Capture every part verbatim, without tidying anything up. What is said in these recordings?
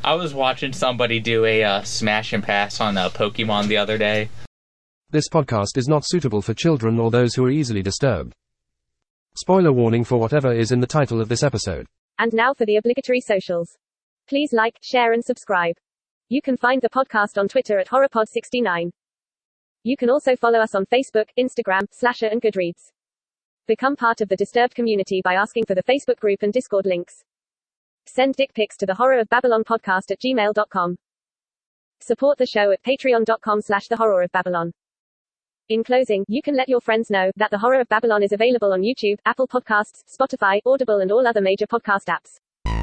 I was watching somebody do a uh, smash and pass on uh, Pokemon the other day. This podcast is not suitable for children or those who are easily disturbed. Spoiler warning for whatever is in the title of this episode. And now for the obligatory socials. Please like, share and subscribe. You can find the podcast on Twitter at horrorpod sixty-nine. You can also follow us on Facebook, Instagram, Slasher and Goodreads. Become part of the Disturbed community by asking for the Facebook group and Discord links. Send dick pics to the horror of babylon podcast at gmail dot com. Support the show at patreon dot com slash the horror of babylon. In closing, you can let your friends know that The Horror of Babylon is available on YouTube, Apple Podcasts, Spotify, Audible and all other major podcast apps.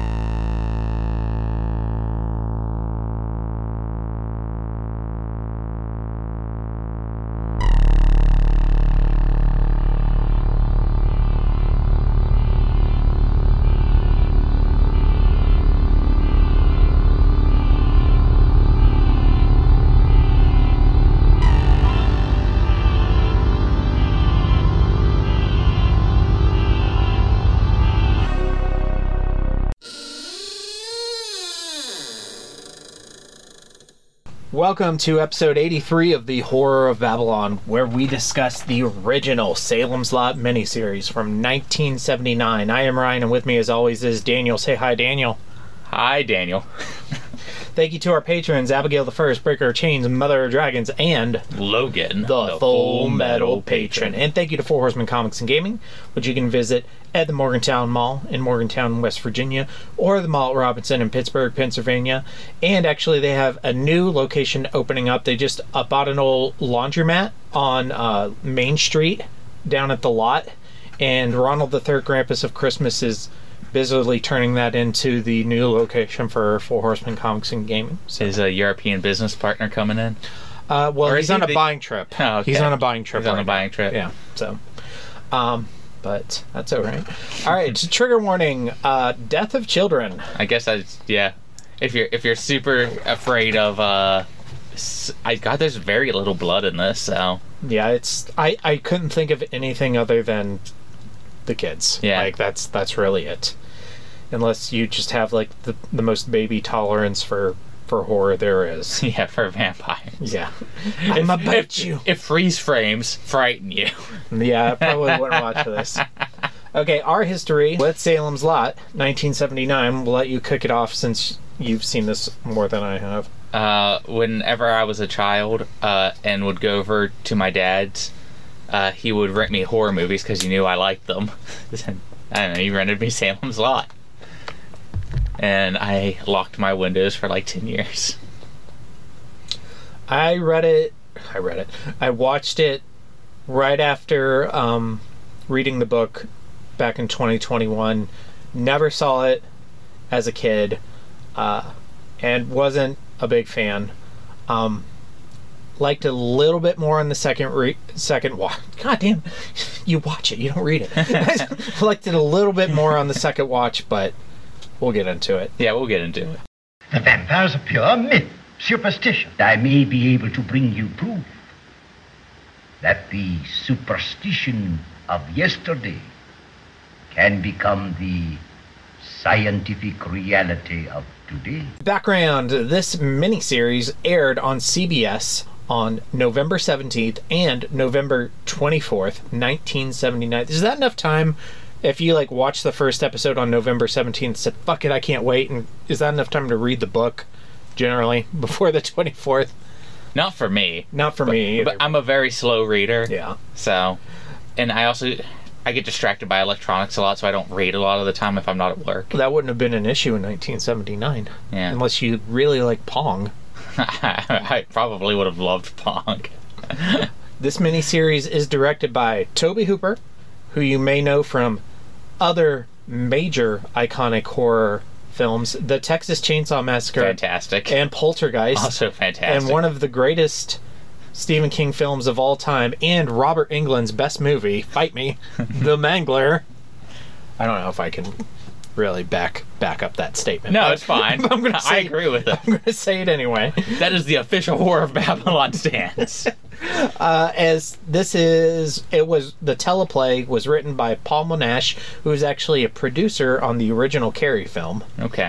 Welcome to episode eighty-three of The Horror of Babylon, where we discuss the original Salem's Lot miniseries from nineteen seventy-nine. I am Ryan, and with me as always is Daniel. Say hi, Daniel. Hi, Daniel. Thank you to our patrons, Abigail the First, Breaker of Chains, Mother of Dragons, and Logan, the, the Full Metal Patron. patron. And thank you to Four Horsemen Comics and Gaming, which you can visit at the Morgantown Mall in Morgantown, West Virginia, or the Mall at Robinson in Pittsburgh, Pennsylvania. And actually, they have a new location opening up. They just uh, bought an old laundromat on uh, Main Street down at the lot. And Ronald the Third Krampus of Christmas is busily turning that into the new location for Four Horsemen Comics and Gaming. So. Is a European business partner coming in? Uh, well, or he's on he a the... buying trip. Oh, okay. He's on a buying trip. He's on right a buying now. trip. Yeah. So, um, but that's all right. All right. Trigger warning: uh, death of children. I guess I yeah. If you're if you're super afraid of uh, I God, there's very little blood in this. So yeah, it's I I couldn't think of anything other than the kids. Yeah. Like that's that's really it. Unless you just have like the the most baby tolerance for for horror there is. Yeah, for vampires. Yeah. I'm a bite you. If freeze frames frighten you. Yeah, I probably wouldn't watch this. Okay, our history with Salem's Lot, nineteen seventy-nine. We'll let you kick it off since you've seen this more than I have. Uh, whenever I was a child uh, and would go over to my dad's, uh, he would rent me horror movies because he knew I liked them. I don't know, he rented me Salem's Lot. And I locked my windows for like ten years. I read it. I read it. I watched it right after um, reading the book back in twenty twenty-one. Never saw it as a kid, uh, and wasn't a big fan. Um, liked a little bit more on the second re- second watch. God damn, you watch it, you don't read it. Liked it a little bit more on the second watch, but we'll get into it. Yeah, we'll get into it. The vampire's a pure myth, superstition. I may be able to bring you proof that the superstition of yesterday can become the scientific reality of today. Background: this miniseries aired on C B S on November seventeenth and November twenty-fourth, nineteen seventy-nine. Is that enough time? If you like watch the first episode on November seventeenth, said "fuck it, I can't wait," and is that enough time to read the book generally before the twenty-fourth? Not for me. Not for but, me either. But I'm a very slow reader. Yeah. So, and I also I get distracted by electronics a lot, so I don't read a lot of the time if I'm not at work. That wouldn't have been an issue in nineteen seventy-nine. Yeah. Unless you really like Pong. I probably would have loved Pong. This miniseries is directed by Tobe Hooper, who you may know from other major iconic horror films, The Texas Chainsaw Massacre, fantastic, and Poltergeist, also fantastic, and one of the greatest Stephen King films of all time, and Robert Englund's best movie, Fight Me, The Mangler. I don't know if I can really back back up that statement. No, but, it's fine. I'm gonna say, I agree with it. I'm going to say it anyway. That is the official Horror of Babylon stance. Uh, as this is, it was, the teleplay was written by Paul Monash, who is actually a producer on the original Carrie film. Okay.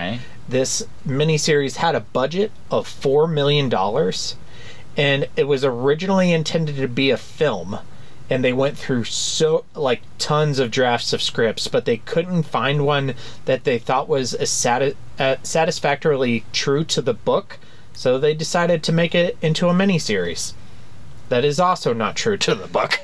this miniseries had a budget of four million dollars, and it was originally intended to be a film. And they went through so like tons of drafts of scripts, but they couldn't find one that they thought was as sati- uh, satisfactorily true to the book. So they decided to make it into a miniseries. That is also not true to the book.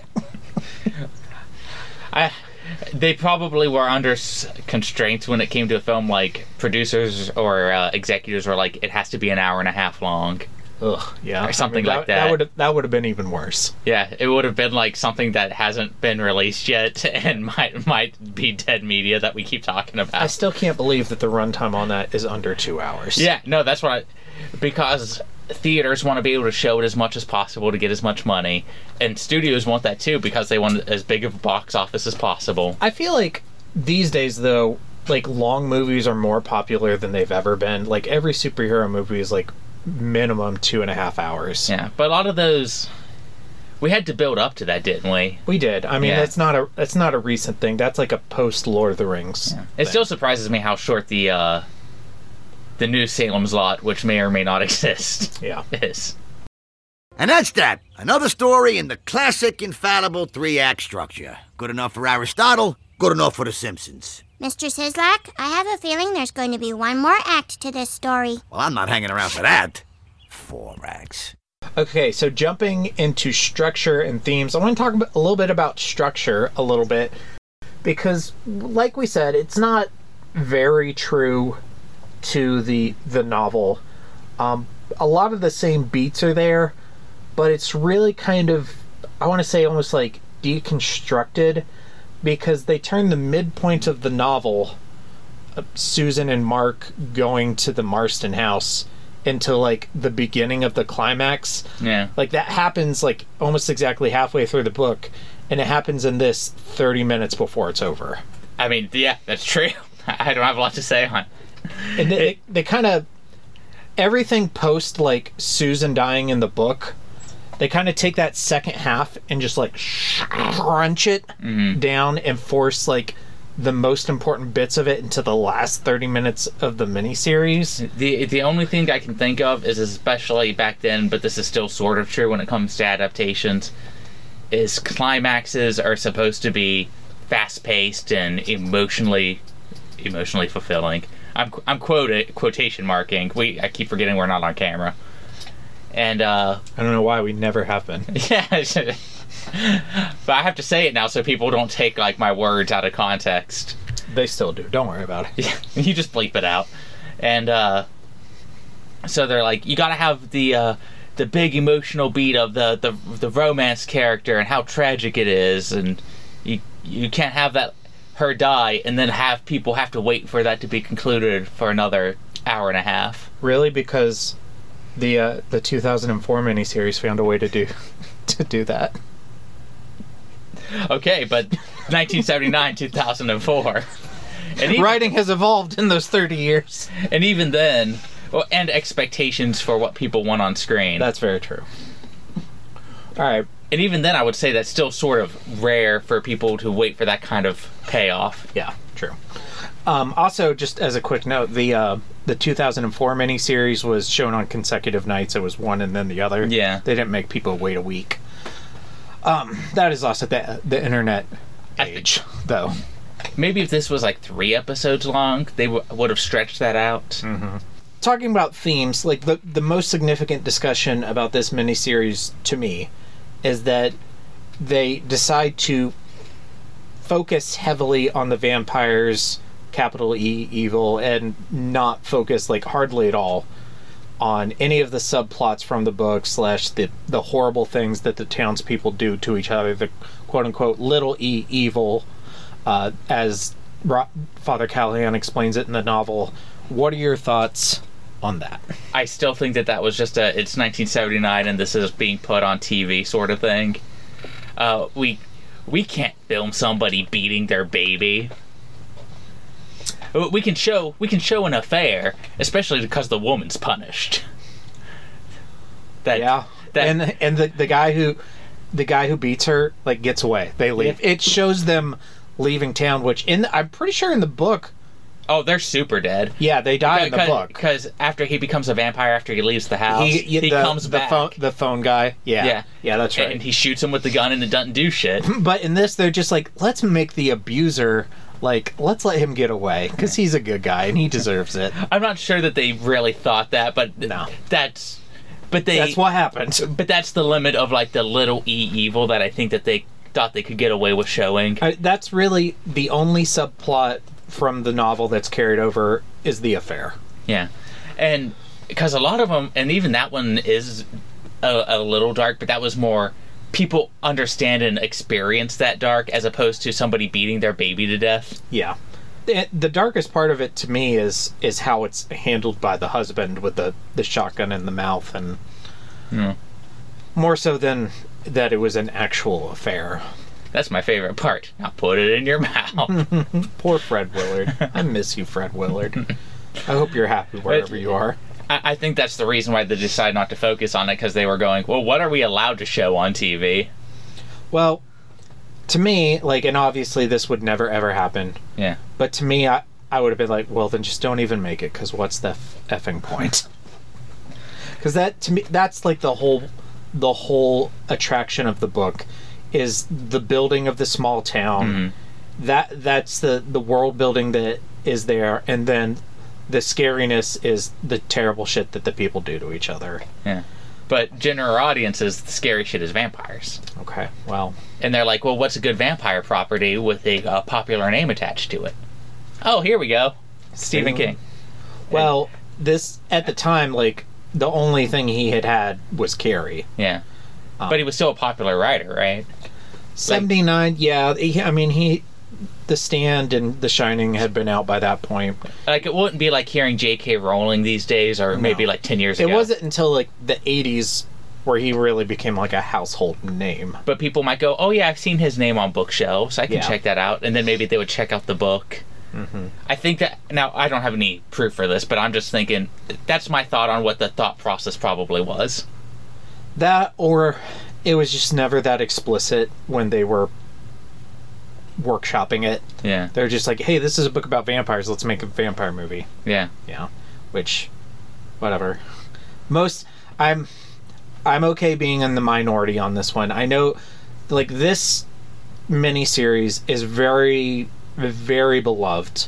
I, they probably were under s- constraints when it came to a film. Like producers or uh, executives were like, it has to be an hour and a half long. Ugh, yeah, Or something I mean, like that. That would that would have been even worse. Yeah, it would have been like something that hasn't been released yet and might might be dead media that we keep talking about. I still can't believe that the runtime on that is under two hours. Yeah, no, that's what I... Because theaters want to be able to show it as much as possible to get as much money, and studios want that too because they want as big of a box office as possible. I feel like these days, though, like long movies are more popular than they've ever been. Like every superhero movie is like minimum two and a half hours. Yeah, but a lot of those... We had to build up to that, didn't we? We did. I mean, Yeah. that's not a that's not a recent thing. That's like a post Lord of the Rings. Yeah. It still surprises me how short the uh, the new Salem's Lot, which may or may not exist, Yeah. is. And that's that. Another story in the classic, infallible three-act structure. Good enough for Aristotle, good enough for The Simpsons. Mister Sislak, I have a feeling there's going to be one more act to this story. Well, I'm not hanging around for that. Four acts. Okay, so jumping into structure and themes, I want to talk a little bit about structure a little bit because, like we said, it's not very true to the the novel. Um, a lot of the same beats are there, but it's really kind of, I want to say, almost like deconstructed because they turn the midpoint of the novel, uh, Susan and Mark going to the Marston house, into like the beginning of the climax. Yeah. Like that happens like almost exactly halfway through the book, and it happens in this thirty minutes before it's over. I mean, yeah, that's true. I don't have a lot to say on it. And they, they, they kind of everything post like Susan dying in the book, they kind of take that second half and just like crunch it Mhm. down and force like the most important bits of it into the last thirty minutes of the miniseries. The the only thing I can think of is, especially back then, but this is still sort of true when it comes to adaptations, is climaxes are supposed to be fast-paced and emotionally emotionally fulfilling. I'm I'm quoted quotation marking. We I keep forgetting we're not on camera. And uh I don't know why we never have been. yeah, but I have to say it now so people don't take like my words out of context. They still do. Don't worry about it. Yeah, you just bleep it out. And uh so they're like, you gotta have the uh the big emotional beat of the the the romance character and how tragic it is, and you you can't have that her die and then have people have to wait for that to be concluded for another hour and a half. Really, because the uh, the two thousand four miniseries found a way to do to do that. Okay, but nineteen seventy-nine, two thousand four. And even, Writing has evolved in those thirty years. and even then, well, and expectations for what people want on screen. That's very true. All right. And even then, I would say that's still sort of rare for people to wait for that kind of payoff. Yeah, true. Um, also, just as a quick note, the uh, the two thousand four miniseries was shown on consecutive nights. It was one and then the other. Yeah. They didn't make people wait a week. Um, that is also the the internet age, though. Maybe if this was like three episodes long, they w- would have stretched that out. Talking about themes, like the the most significant discussion about this miniseries to me is that they decide to focus heavily on the vampires, capital E evil, and not focus like hardly at all on any of the subplots from the book slash the the horrible things that the townspeople do to each other, the quote unquote little e evil, uh, as Ro- Father Callahan explains it in the novel. What are your thoughts on that? I still think that that was just a, it's nineteen seventy-nine and this is being put on T V sort of thing. Uh, we, we can't film somebody beating their baby. We can show, we can show an affair, especially because the woman's punished. That, Yeah, that, and and the the guy who the guy who beats her like gets away. They leave. Yeah. It shows them leaving town, which in the, I'm pretty sure in the book Oh, they're super dead. Yeah, they die in the book. Because after he becomes a vampire, after he leaves the house, he, he, he the, comes the back. Phone, the phone guy. Yeah. Yeah. Yeah, that's right. And he shoots him with the gun and it doesn't do shit. But in this, they're just like, let's make the abuser, like, let's let him get away. Because he's a good guy and he deserves it. I'm not sure that they really thought that, but no. that's... But they, that's what happened. But that's the limit of, like, the little e evil that I think that they thought they could get away with showing. I, that's really the only subplot from the novel that's carried over is the affair. Yeah. And because a lot of them, and even that one is a, a little dark, but that was more people understand and experience that dark as opposed to somebody beating their baby to death. Yeah. The, the darkest part of it to me is is how it's handled by the husband with the, the shotgun in the mouth, and mm. more so than that it was an actual affair. That's my favorite part. Now put it in your mouth. Poor Fred Willard. I miss you, Fred Willard. I hope you're happy wherever but, you are. I, I think that's the reason why they decided not to focus on it, because they were going, well, what are we allowed to show on T V? Well, to me, like, and obviously this would never ever happen. Yeah. But to me, I, I would have been like, well, then just don't even make it, because what's the f- effing point? Because that, to me, that's like the whole, the whole attraction of the book. Is the building of the small town. Mm-hmm. That that's the, the world building that is there, and then the scariness is the terrible shit that the people do to each other. Yeah. But general audiences, the scary shit is vampires. Okay, well. And they're like, well, what's a good vampire property with a uh, popular name attached to it? Oh, here we go. Stephen King. Well, this, at the time, like, the only thing he had had was Carrie. Yeah. Um, but he was still a popular writer, right? seventy-nine, like, yeah. He, I mean, he, The Stand and The Shining had been out by that point. Like, it wouldn't be like hearing J K Rowling these days, or no. maybe like ten years it ago. It wasn't until like the eighties where he really became like a household name. But people might go, oh yeah, I've seen his name on bookshelves, I can yeah. check that out. And then maybe they would check out the book. Mm-hmm. I think that, now I don't have any proof for this, but I'm just thinking, that's my thought on what the thought process probably was. That, or it was just never that explicit when they were workshopping it. Yeah. They're just like, hey, this is a book about vampires, let's make a vampire movie. Yeah. Yeah. Which, whatever. Most, I'm, I'm okay being in the minority on this one. I know, like, this miniseries is very, very beloved.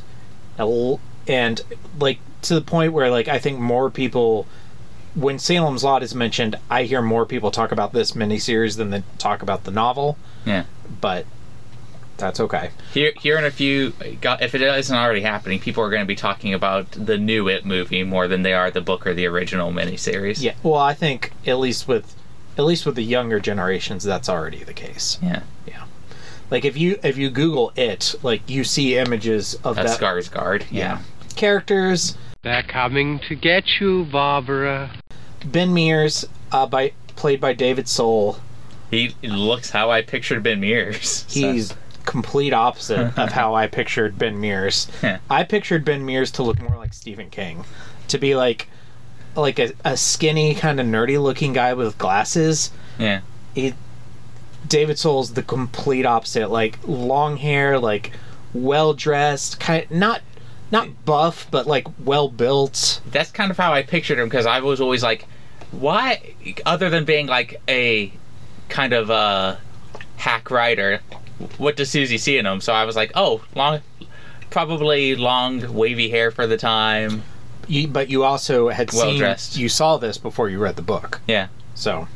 And, like, to the point where, like, I think more people... When Salem's Lot is mentioned, I hear more people talk about this miniseries than they talk about the novel. Yeah. But that's okay. Here, here in a few, if it isn't already happening, people are going to be talking about the new It movie more than they are the book or the original miniseries. Yeah. Well, I think at least with, at least with the younger generations, that's already the case. Yeah. Yeah. Like if you if you Google It, like you see images of That's that Skarsgård. Yeah. yeah. Characters. They're coming to get you, Barbara. Ben Mears, uh, by played by David Soul. He looks how I pictured Ben Mears. So. He's complete opposite of how I pictured Ben Mears. Yeah. I pictured Ben Mears to look more like Stephen King, to be like, like a, a skinny kind of nerdy looking guy with glasses. Yeah. He, David Soul's the complete opposite. Like long hair, like well dressed, kind not. Not buff, but like well built. That's kind of how I pictured him, because I was always like, why, other than being like a kind of uh, hack writer, what does Susie see in him? So I was like, oh, long, probably long wavy hair for the time. You, but you also had well seen, dressed. You saw this before you read the book. Yeah. So,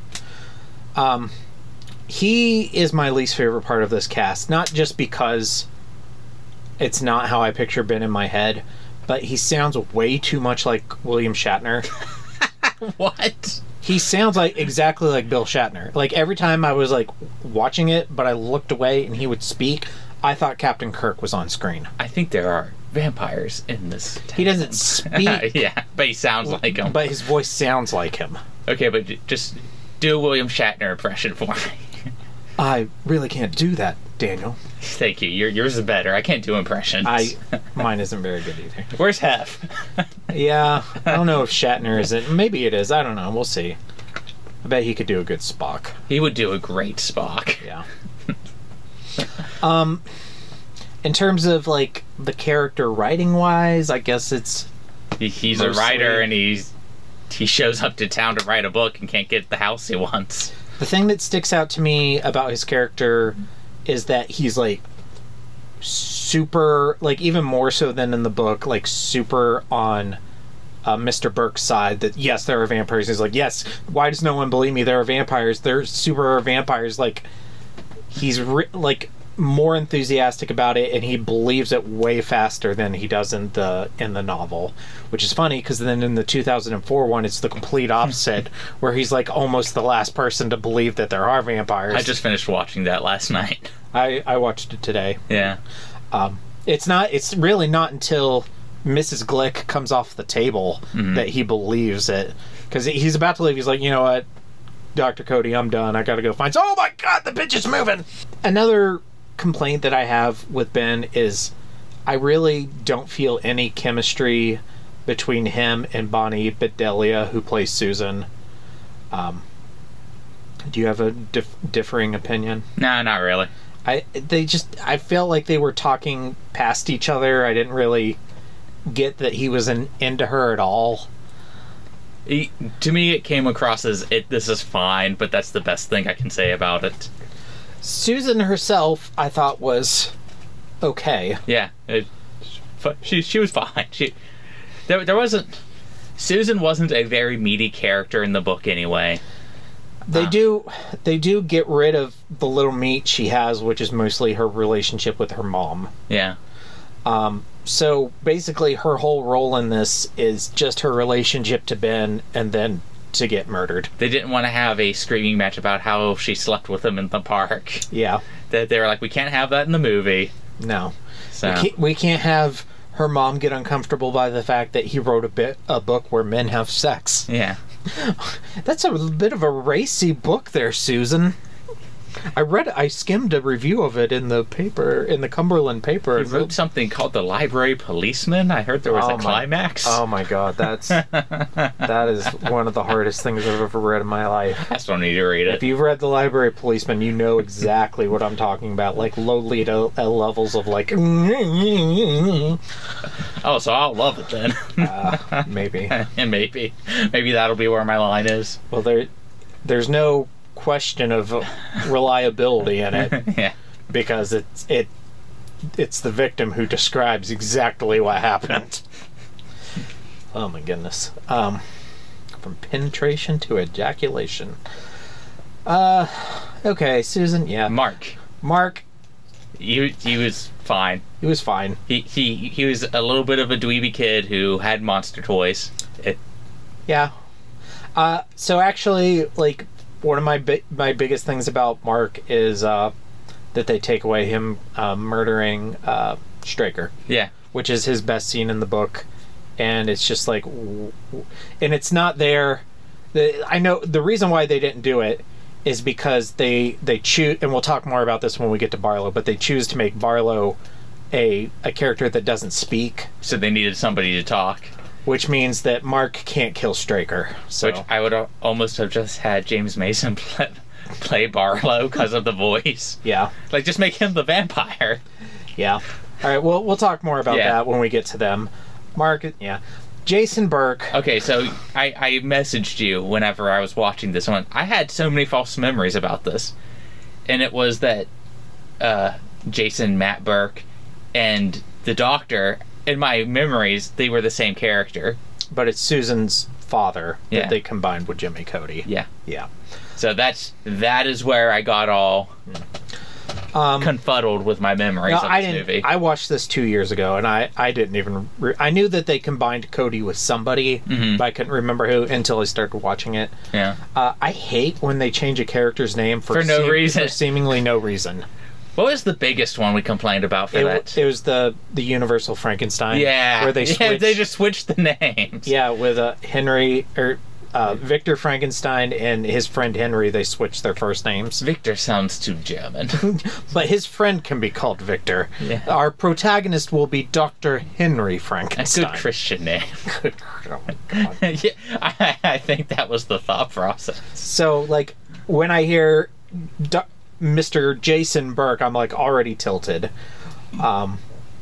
um, he is my least favorite part of this cast, not just because it's not how I picture Ben in my head, but he sounds way too much like William Shatner. What? He sounds like exactly like Bill Shatner. Like every time I was like watching it, but I looked away and he would speak, I thought Captain Kirk was on screen. I think there are vampires in this town. He doesn't speak. Yeah, but he sounds like him. But his voice sounds like him. Okay, but just do a William Shatner impression for me. I really can't do that, Daniel. Thank you. Your, yours is better. I can't do impressions. I mine isn't very good either. Where's Hef? Yeah, I don't know if Shatner is it. Maybe it is. I don't know. We'll see. I bet he could do a good Spock. He would do a great Spock. Yeah. um, in terms of like the character writing wise, I guess it's He, he's mostly- a writer, and he's he shows up to town to write a book and can't get the house he wants. the thing that sticks out to me about his character is that he's like super, like even more so than in the book, like super on uh, Mister Burke's side that yes, there are vampires. He's like, yes, why does no one believe me? There are vampires. They're super vampires. Like he's re- like more enthusiastic about it, and he believes it way faster than he does in the in the novel, which is funny because then in the two thousand four one it's the complete opposite where he's like almost the last person to believe that there are vampires. I just finished watching that last night. I, I watched it today. Yeah. Um, it's not. It's really not until Missus Glick comes off the table Mhm. that he believes it, because he's about to leave. He's like, you know what, Doctor Cody, I'm done. I gotta go find. Oh my God, the bitch is moving. Another complaint that I have with Ben is I really don't feel any chemistry between him and Bonnie Bedelia, who plays Susan. Um, do you have a dif- differing opinion? No, not really. I they just I felt like they were talking past each other. I didn't really get that he was in, into her at all. He, to me, it came across as it. This is fine, but that's the best thing I can say about it. Susan herself, I thought, was okay. Yeah, it, she she was fine. She there there wasn't Susan wasn't a very meaty character in the book anyway. They Ah. do they do get rid of the little meat she has, which is mostly her relationship with her mom. Yeah. Um, so basically, her whole role in this is just her relationship to Ben, and then to get murdered. They didn't want to have a screaming match about how she slept with him in the park. Yeah. That they were like, we can't have that in the movie. No. So We can't, we can't have her mom get uncomfortable by the fact that he wrote a bit a book where men have sex. yeah. That's a bit of a racy book there, Susan. I read, I skimmed a review of it in the paper, in the Cumberland paper. He wrote something called The Library Policeman. I heard there was Oh a my- climax. Oh my God, that's that is one of the hardest things I've ever read in my life. I still need to read If it. you've read The Library Policeman, you know exactly what I'm talking about. Like Lolita uh, levels of like, uh, Oh, so I'll love it then. maybe. And maybe, maybe that'll be where my line is. Well, there, there's no question of reliability in it. Yeah. Because it's it it's the victim who describes exactly what happened. Oh my goodness. Um from penetration to ejaculation. Uh okay, Susan, yeah. Mark. Mark, He, he was fine. he was fine. He, he he was a little bit of a dweeby kid who had monster toys. It, Yeah. Uh so actually, like, one of my bi- my biggest things about Mark is uh that they take away him uh, murdering uh Straker, yeah. which is his best scene in the book, and it's just like w- w- and it's not there. The, I know the reason why they didn't do it is because they they choose, and we'll talk more about this when we get to Barlow, but they choose to make Barlow a a character that doesn't speak, So they needed somebody to talk. which means that Mark can't kill Straker. So Which I would al- almost have just had James Mason play, play Barlow because of the voice. yeah, Like, just make him the vampire. yeah. All right, well we'll talk more about Yeah. that when we get to them. Mark, yeah. Jason Burke. Okay, so I, I messaged you whenever I was watching this one. I had so many false memories about this. And it was that uh, Jason Matt Burke and the Doctor, in my memories, they were the same character. But it's Susan's father Yeah. that they combined with Jimmy Cody. Yeah. Yeah. So that's that is where I got all Um, confuddled with my memories no, of this I didn't. movie. I watched this two years ago, and I, I didn't even. Re- I knew that they combined Cody with somebody, Mhm. but I couldn't remember who until I started watching it. yeah. Uh, I hate when they change a character's name for, For no reason. for seemingly no reason. What was the biggest one we complained about for It, that? it was the the Universal Frankenstein. yeah. where they yeah, switched. they just switched the names. Yeah, with uh, Henry or uh, Victor Frankenstein and his friend Henry, they switched their first names. Victor sounds too German. But his friend can be called Victor. Yeah. Our protagonist will be Doctor Henry A Frankenstein. good Christian name. Good. Oh my God. yeah, I, I think that was the thought process. So, like, when I hear Do- Mister Jason Burke, I'm like already tilted. Um,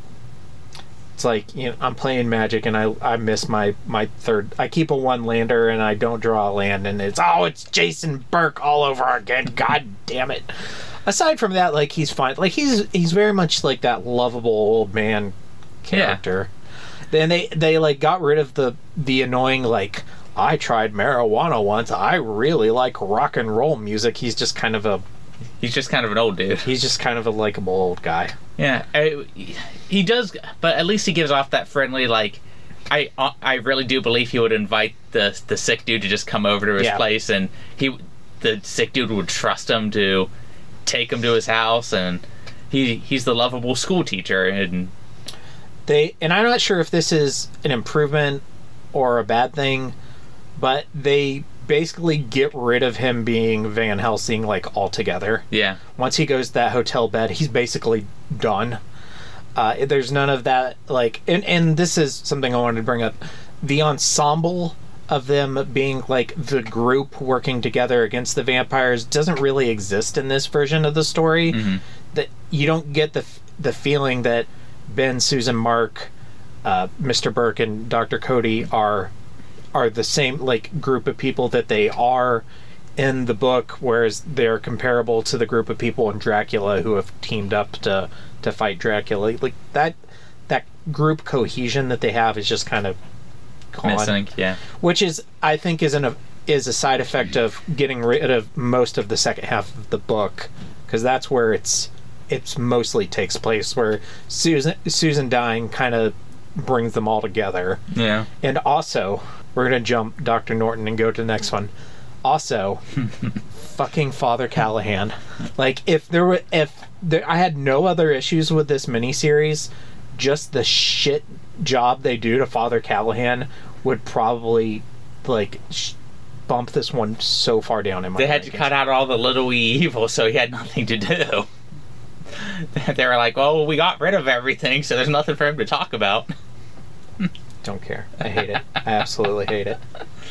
it's like, you know, I'm playing Magic and I I miss my my third. I keep a one lander and I don't draw a land, and it's oh it's Jason Burke all over again. God damn it. Aside from that, like, he's fine. Like, he's he's very much like that lovable old man character. Yeah. Then they they like got rid of the the annoying, like, I tried marijuana once. I really like rock and roll music. He's just kind of a He's just kind of an old dude. He's just kind of a likable old guy. Yeah, I, he does, but at least he gives off that friendly, like, I I really do believe he would invite the the sick dude to just come over to his Yeah. place, and he the sick dude would trust him to take him to his house, and he he's the lovable school teacher, and They and I'm not sure if this is an improvement or a bad thing, but they basically get rid of him being Van Helsing, like, altogether. yeah, Once he goes to that hotel bed, he's basically done. Uh, there's none of that, like, and, and this is something I wanted to bring up. The ensemble of them being, like, the group working together against the vampires doesn't really exist in this version of the story. Mm-hmm. That you don't get the the feeling that Ben, Susan, Mark, uh, Mister Burke, and Doctor Cody are are the same, like, group of people that they are in the book, whereas they're comparable to the group of people in Dracula who have teamed up to to fight Dracula. Like, that that group cohesion that they have is just kind of gone. missing, yeah. Which is, I think, is an is a side effect of getting rid of most of the second half of the book, because that's where it's it's mostly takes place, where Susan Susan dying kind of brings them all together. Yeah. And also, we're gonna jump Doctor Norton and go to the next one. Also, fucking Father Callahan. Like, if there were, if there, I had no other issues with this miniseries, just the shit job they do to Father Callahan would probably, like, sh- bump this one so far down in my They had rankings. to cut out all the little wee evil, so he had nothing to do. They were like, well, we got rid of everything, so there's nothing for him to talk about. Don't care. I hate it. I absolutely hate it.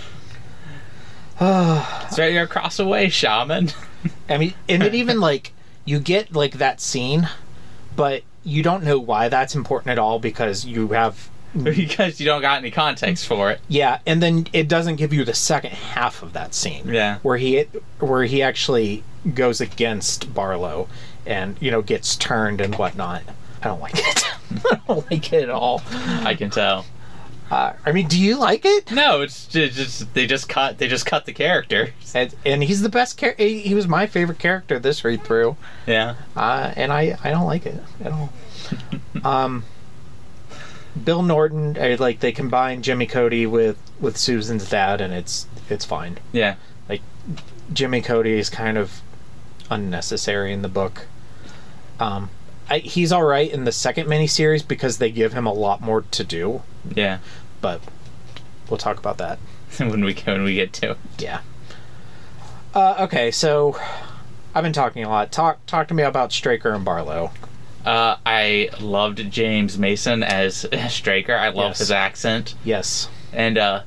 So you're across the way, shaman. I mean, and it even, like, you get, like, that scene, but you don't know why that's important at all, because you have... Because you don't got any context for it. Yeah, and then it doesn't give you the second half of that scene. Yeah. Where he where he actually goes against Barlow and, you know, gets turned and whatnot. I don't like it. I don't like it at all. I can tell. Uh, I mean, do you like it? No, it's just, just they just cut they just cut the character. And, and he's the best character. He was my favorite character this read through. Yeah. Uh, and I, I don't like it at all. um, Bill Norton, I, like, they combine Jimmy Cody with, with Susan's dad, and it's it's fine. Yeah. Like, Jimmy Cody is kind of unnecessary in the book. Um, I, he's all right in the second miniseries because they give him a lot more to do. Yeah. But we'll talk about that when we when we get to it. Yeah. Uh, okay, so I've been talking a lot. Talk talk to me about Straker and Barlow. Uh, I loved James Mason as Straker. I love Yes. his accent. Yes. And uh,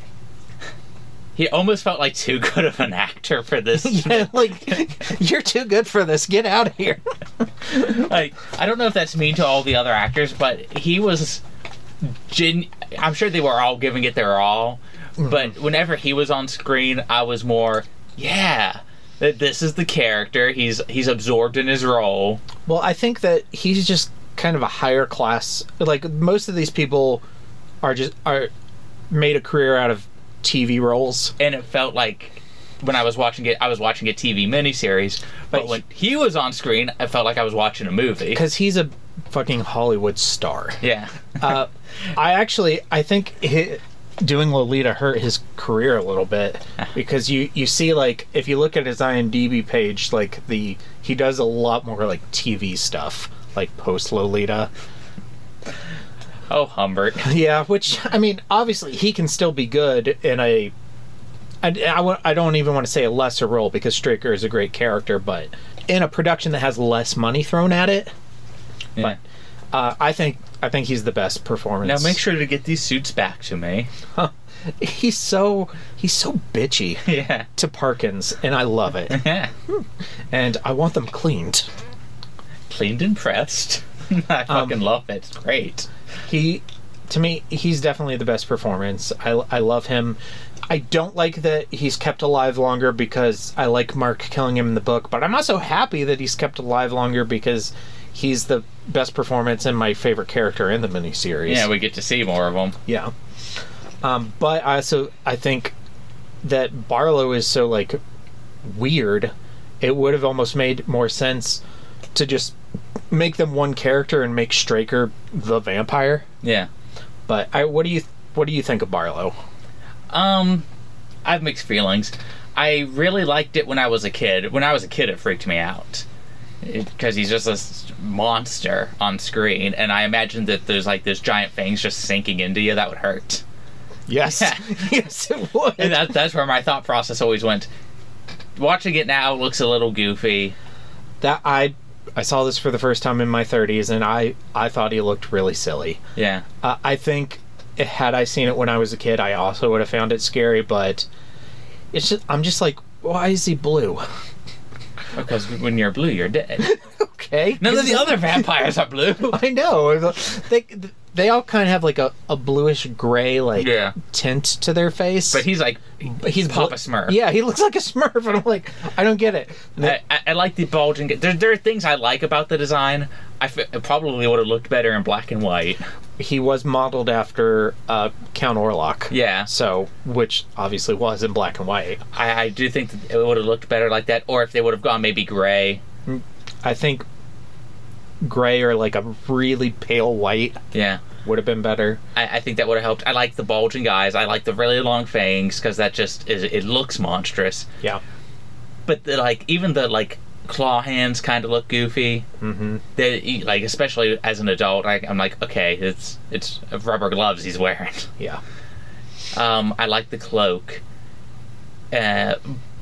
he almost felt like too good of an actor for this. Yeah, like, you're too good for this. Get out of here. Like, I don't know if that's mean to all the other actors, but he was... Gen- I'm sure they were all giving it their all, Mm-hmm. but whenever he was on screen, I was more, yeah, that this is the character. He's he's absorbed in his role. Well, I think that he's just kind of a higher class. Like, most of these people are just are made a career out of T V roles. And it felt like when I was watching it, I was watching a T V miniseries, but But when he was on screen, I felt like I was watching a movie. Because he's a fucking Hollywood star. Yeah. uh, I actually, I think hi doing Lolita hurt his career a little bit, because you, you see, like, if you look at his I M D B page, like, the he does a lot more, like, T V stuff, like, post Lolita. Oh, Humbert. Yeah, which, I mean, obviously he can still be good in a... I, I, wa- I don't even want to say a lesser role, because Straker is a great character, but in a production that has less money thrown at it, Yeah. but uh, I think I think he's the best performance. Now make sure to get these suits back to me. He's so he's so bitchy Yeah. to Parkins, and I love it. Yeah. And I want them cleaned. Cleaned and pressed. I fucking Um, love it. It's great. He, to me, he's definitely the best performance. I, I love him. I don't like that he's kept alive longer because I like Mark killing him in the book, but I'm also happy that he's kept alive longer because he's the best performance and my favorite character in the miniseries. Yeah, we get to see more of them. Yeah. Um, but I also, I think that Barlow is so, like, weird, it would have almost made more sense to just make them one character and make Straker the vampire. Yeah. But I, what do you what do you think of Barlow? Um, I have mixed feelings. I really liked it when I was a kid. When I was a kid, it freaked me out. Because he's just a s- monster on screen, and I imagined that there's like this giant fangs just sinking into you. That would hurt. Yes. Yes, it would. And that, that's where my thought process always went. Watching it now looks a little goofy. That I I saw this for the first time in my thirties, and I, I thought he looked really silly. Yeah. Uh, I think had I seen it when I was a kid, I also would have found it scary, but it's just, I'm just like, why is he blue? Because when you're blue, you're dead. Okay. None of the other vampires are blue. I know. They they all kind of have like a, a bluish gray like Yeah. tint to their face. But he's like, But he's Papa bl- Smurf. Yeah, he looks like a Smurf, and I'm like, I don't get it. I, I, I like the bulging. There, there are things I like about the design. I f- it probably would have looked better in black and white. He was modeled after uh, Count Orlok. Yeah. So, which obviously was in black and white. I, I do think that it would have looked better like that, or if they would have gone maybe gray. I think gray or like a really pale white Yeah. would have been better. I, I think that would have helped. I like the bulging eyes. I like the really long fangs because that just is. It looks monstrous. Yeah. But the, like even the like claw hands kind of look goofy. Mm-hmm. They like especially as an adult. I, I'm like, okay, it's it's rubber gloves he's wearing. Yeah. Um, I like the cloak. Uh,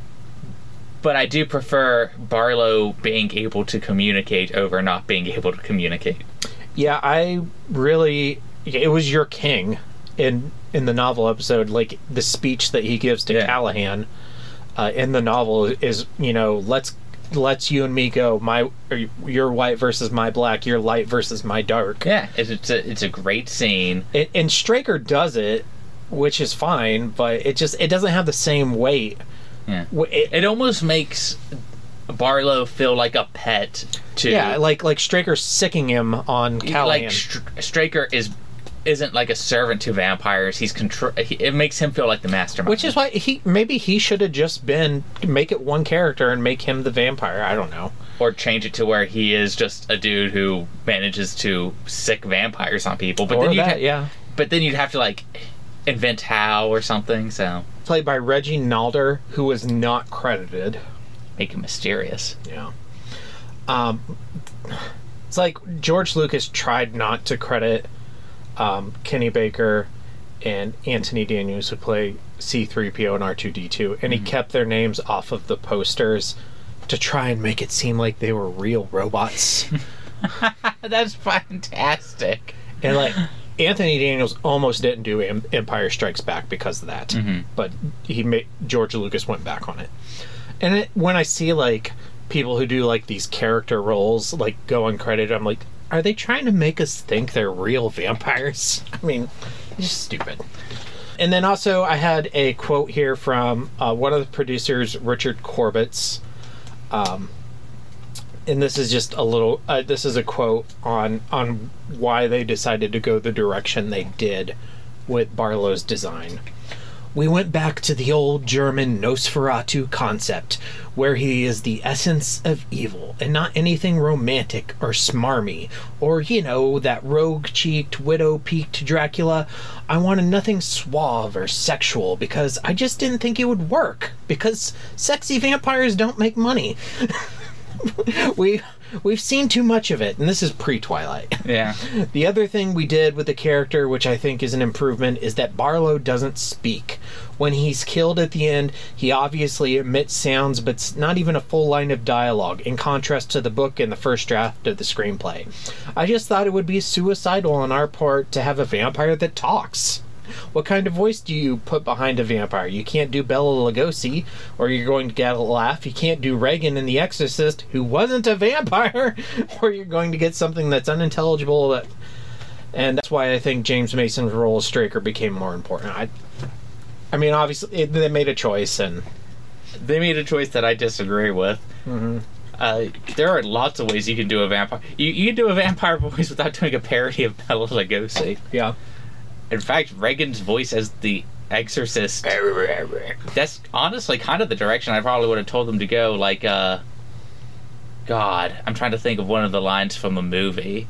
but I do prefer Barlow being able to communicate over not being able to communicate. Yeah, I really. It was your king in in the novel episode. Like the speech that he gives to Yeah. Callahan uh, in the novel is, you know, let's let's you and me go. My or your white versus my black. Your light versus my dark. Yeah, it's it's a, it's a great scene. It, and Straker does it, which is fine, but it just it doesn't have the same weight. Yeah. W- It, It almost makes Barlow feel like a pet to yeah, like like Straker sicking him on Callahan. like Str- Straker is isn't like a servant to vampires. He's control. He, it makes him feel like the mastermind. Which is why he maybe he should have just been make it one character and make him the vampire. I don't know. or change it to where he is just a dude who manages to sick vampires on people. But Or then you'd that, ha- yeah. But then you'd have to like invent how or something. So Played by Reggie Nalder, who was not credited. make him mysterious. Yeah. Um, it's like George Lucas tried not to credit um, Kenny Baker and Anthony Daniels, who play C three P O and R two D two, and he kept their names off of the posters to try and make it seem like they were real robots. That's fantastic. And like Anthony Daniels almost didn't do em- Empire Strikes Back because of that, Mhm. but he made George Lucas went back on it. And it, when I see like people who do like these character roles like go uncredited, I'm like, are they trying to make us think they're real vampires? I mean, it's just stupid. And then also I had a quote here from uh, one of the producers, Richard Corbett. Um, and this is just a little uh, this is a quote on on why they decided to go the direction they did with Barlow's design. We went back to the old German Nosferatu concept, where he is the essence of evil and not anything romantic or smarmy, or, you know, that rogue-cheeked, widow-peaked Dracula. I wanted nothing suave or sexual because I just didn't think it would work, because sexy vampires don't make money. we we've seen too much of it, and this is pre-Twilight. Yeah. The other thing we did with the character, which I think is an improvement, is that Barlow doesn't speak. When he's killed at the end, he obviously emits sounds, but it's not even a full line of dialogue, in contrast to the book and the first draft of the screenplay. I just thought it would be suicidal on our part to have a vampire that talks. What kind of voice do you put behind a vampire? You can't do Bela Lugosi, or you're going to get a laugh. You can't do Regan in The Exorcist, who wasn't a vampire, or you're going to get something that's unintelligible. That, and that's why I think James Mason's role as Straker became more important. I, I mean, obviously, it, they made a choice, and they made a choice that I disagree with. Mm-hmm. Uh, there are lots of ways you can do a vampire. You, you can do a vampire voice without doing a parody of Bela Lugosi. Yeah. In fact, Regan's voice as the Exorcist, that's honestly kind of the direction I probably would have told them to go. Like, uh, God, I'm trying to think of one of the lines from the movie.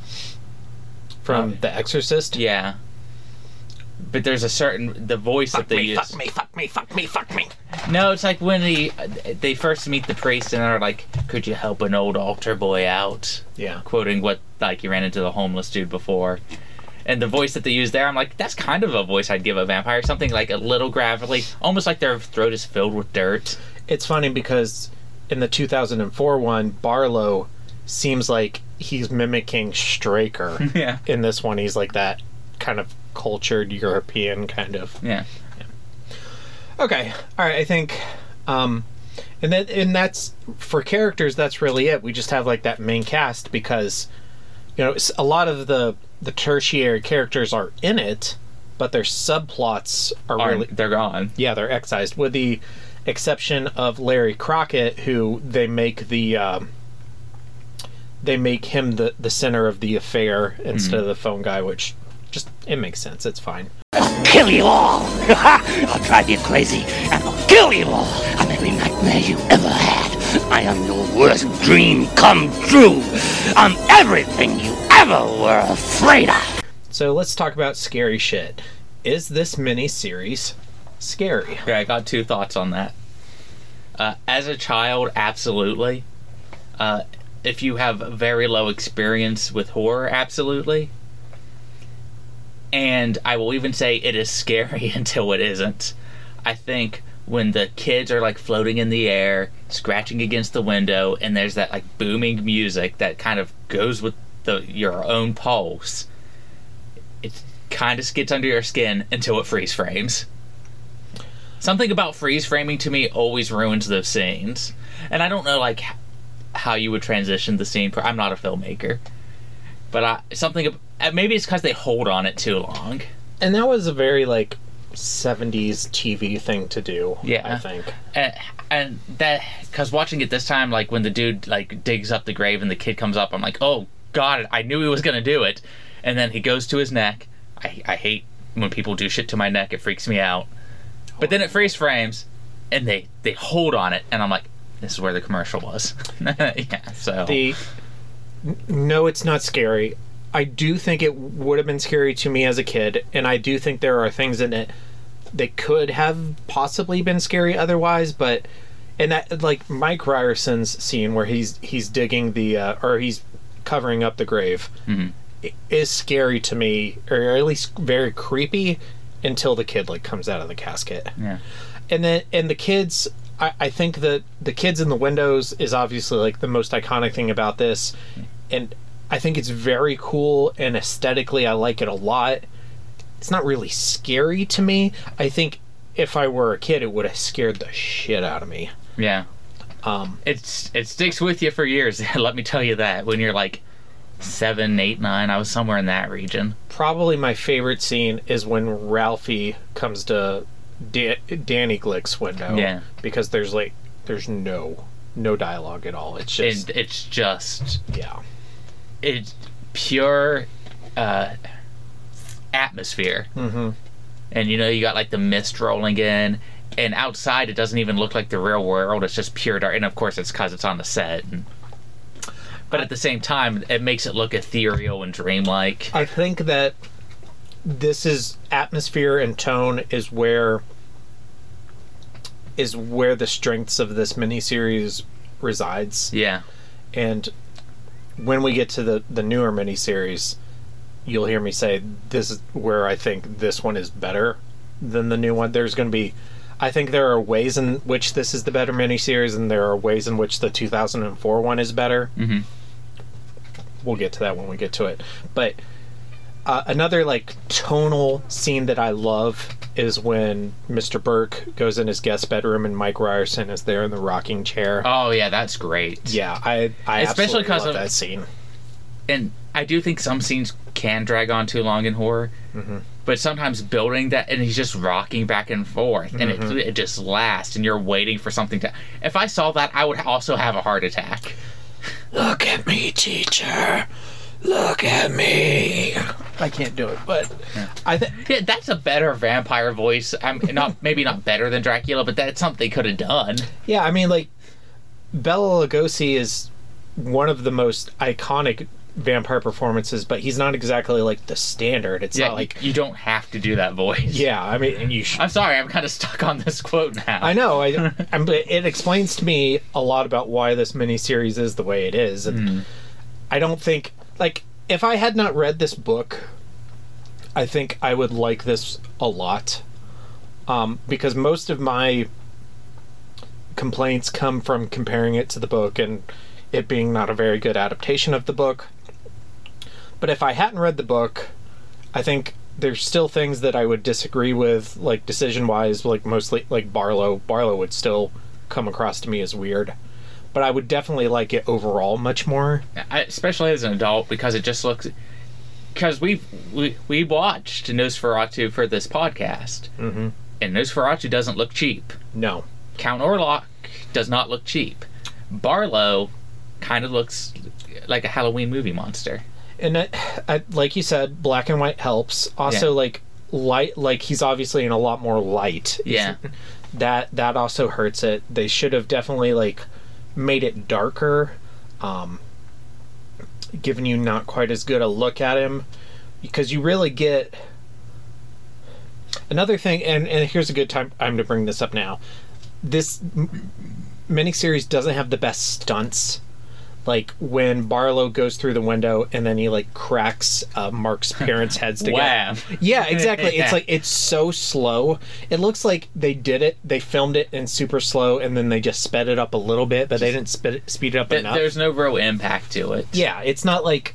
From um, The Exorcist? Yeah. But there's a certain, the voice fuck that they me, use. Fuck me, fuck me, fuck me, fuck me. No, it's like when he, they first meet the priest and they're like, could you help an old altar boy out? Yeah. Quoting what, like, he ran into the homeless dude before. And the voice that they use there, I'm like, that's kind of a voice I'd give a vampire. Something like a little gravelly, almost like their throat is filled with dirt. It's funny because in the two thousand four one, Barlow seems like he's mimicking Straker. Yeah. In this one, he's like that kind of cultured European kind of. Yeah. yeah. Okay. All right. I think, um, and then and that's for characters. That's really it. We just have like that main cast because, you know, a lot of the the tertiary characters are in it, but their subplots are Aren't, really they're gone. Yeah, they're excised, with the exception of Larry Crockett, who they make the um, they make him the the center of the affair instead mm-hmm. of the phone guy, which just it makes sense. It's fine. I'll kill you all. I'll drive you crazy, and I'll kill you all. I'm every nightmare you ever had. I am your worst dream come true. I'm everything you ever were afraid of. So let's talk about scary shit. Is this miniseries scary? Okay, I got two thoughts on that. Uh, as a child, absolutely. Uh, if you have very low experience with horror, absolutely. And I will even say it is scary until it isn't. I think when the kids are like floating in the air, scratching against the window, and there's that like booming music that kind of goes with the your own pulse, it kind of gets under your skin until it freeze frames. Something about freeze framing to me always ruins those scenes. And I don't know like how you would transition the scene. I'm not a filmmaker. But I, something, maybe it's because they hold on it too long. And that was a very, like, seventies T V thing to do, yeah. I think. And, and that, because watching it this time, like, when the dude, like, digs up the grave and the kid comes up, I'm like, oh, God, I knew he was going to do it. And then he goes to his neck. I, I hate when people do shit to my neck. It freaks me out. But then it freeze frames, and they, they hold on it, and I'm like, this is where the commercial was. yeah, so... The... No, it's not scary. I do think it would have been scary to me as a kid, and I do think there are things in it that could have possibly been scary otherwise, but and that like Mike Ryerson's scene where he's he's digging the uh, or he's covering up the grave mm-hmm. is scary to me, or at least very creepy until the kid like comes out of the casket. Yeah. And then and the kids I, I think that the kids in the windows is obviously like the most iconic thing about this. And I think it's very cool, and aesthetically I like it a lot. It's not really scary to me. I think if I were a kid, it would have scared the shit out of me. Yeah. Um, it's it sticks with you for years. Let me tell you that. When you're like seven, eight, nine, I was somewhere in that region. Probably my favorite scene is when Ralphie comes to da- Danny Glick's window. Yeah. Because there's like there's no no dialogue at all. It's just it, it's just yeah. It's pure uh, atmosphere. Mm-hmm. And, you know, you got, like, the mist rolling in. And outside, it doesn't even look like the real world. It's just pure dark. And, of course, it's because it's on the set. And, but at the same time, it makes it look ethereal and dreamlike. I think that this is atmosphere and tone is where is where the strengths of this miniseries resides. Yeah. And when we get to the, the newer miniseries, you'll hear me say this is where I think this one is better than the new one. There's going to be... I think there are ways in which this is the better miniseries, and there are ways in which the two thousand four one is better. Mm-hmm. We'll get to that when we get to it. But Uh, another like tonal scene that I love is when Mister Burke goes in his guest bedroom and Mike Ryerson is there in the rocking chair. Oh yeah, that's great. Yeah, I I especially because love of that scene. And I do think some scenes can drag on too long in horror, mm-hmm. but sometimes building that and he's just rocking back and forth, and mm-hmm. it it just lasts, and you're waiting for something to. If I saw that, I would also have a heart attack. Look at me, teacher. Look at me. I can't do it, but yeah. I think yeah, that's a better vampire voice. I'm not maybe not better than Dracula, but that's something they could have done. Yeah, I mean, like Bela Lugosi is one of the most iconic vampire performances, but he's not exactly like the standard. It's yeah, not like you don't have to do that voice. Yeah, I mean, you. Sh- I'm sorry, I'm kind of stuck on this quote now. I know. I, I'm, it explains to me a lot about why this miniseries is the way it is, and mm. I don't think. Like, if I had not read this book, I think I would like this a lot. Um, because most of my complaints come from comparing it to the book and it being not a very good adaptation of the book. But if I hadn't read the book, I think there's still things that I would disagree with, like, decision-wise, like, mostly, like, Barlow. Barlow would still come across to me as weird. But I would definitely like it overall much more. I, especially as an adult, because it just looks... Because we've, we we watched Nosferatu for this podcast, mm-hmm. and Nosferatu doesn't look cheap. No. Count Orlok does not look cheap. Barlow kind of looks like a Halloween movie monster. And I, I, like you said, black and white helps. Also, yeah. like light, like he's obviously in a lot more light. Yeah. That that also hurts it. They should have definitely like made it darker, um, giving you not quite as good a look at him, because you really get another thing. And, and here's a good time time to bring this up now. This m- miniseries doesn't have the best stunts. Like when Barlow goes through the window and then he like cracks uh, Mark's parents' heads together. Wow. Yeah, exactly. Yeah. It's like it's so slow. It looks like they did it. They filmed it in super slow and then they just sped it up a little bit, but they didn't sped it, speed it up Th- enough. There's no real impact to it. Yeah, it's not like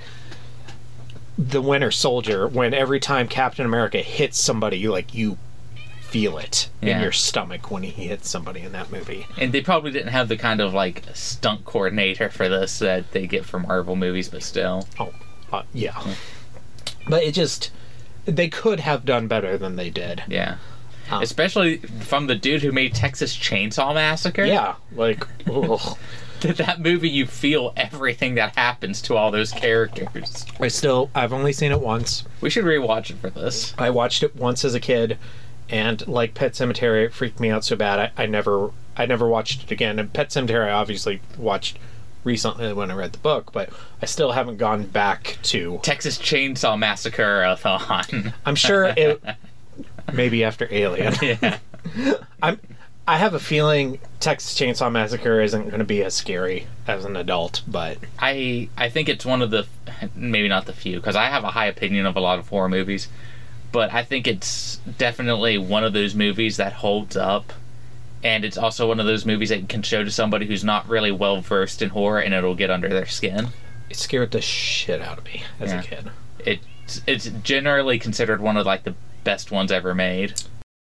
the Winter Soldier when every time Captain America hits somebody, you like you feel it yeah. in your stomach when he hits somebody in that movie. And they probably didn't have the kind of like stunt coordinator for this that they get from Marvel movies, but still. Oh, uh, yeah. yeah. But it just, they could have done better than they did. Yeah. Um, Especially from the dude who made Texas Chainsaw Massacre. Yeah, like, ugh. That movie, you feel everything that happens to all those characters. I still, I've only seen it once. We should rewatch it for this. I watched it once as a kid. And like Pet Sematary, it freaked me out so bad I, I never I never watched it again. And Pet Sematary I obviously watched recently when I read the book, but I still haven't gone back to Texas Chainsaw Massacre-a-thon. I'm sure it maybe after Alien. Yeah. I'm I have a feeling Texas Chainsaw Massacre isn't going to be as scary as an adult, but I I think it's one of the maybe not the few, because I have a high opinion of a lot of horror movies. But I think it's definitely one of those movies that holds up. And it's also one of those movies that you can show to somebody who's not really well versed in horror, and it'll get under their skin. It scared the shit out of me as yeah. a kid. It's, it's generally considered one of like the best ones ever made.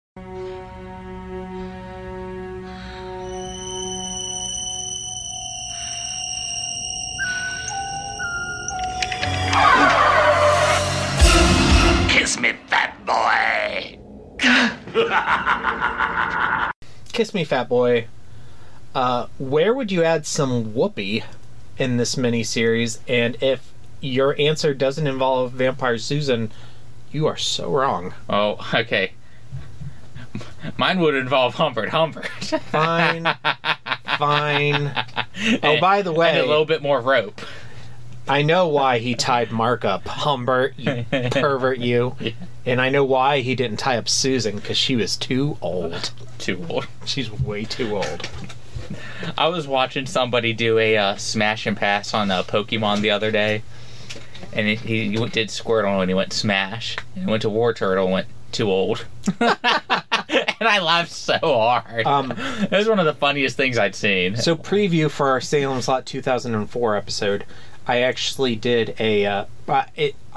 Kiss me, fat boy. Kiss me, fat boy. Uh, where would you add some Whoopi in this miniseries? And if your answer doesn't involve Vampire Susan, you are so wrong. Oh, okay. Mine would involve Humbert Humbert. Fine. Fine. Oh, by the way, and a little bit more rope. I know why he tied Mark up, Humbert, you pervert, you. Yeah. And I know why he didn't tie up Susan, because she was too old. Too old. She's way too old. I was watching somebody do a uh, smash and pass on uh, Pokemon the other day, and he, he did Squirtle and he went smash, and he went to War Turtle and went too old. And I laughed so hard. Um, it was one of the funniest things I'd seen. So preview for our Salem's Lot two thousand four episode, I actually did a, uh, it, I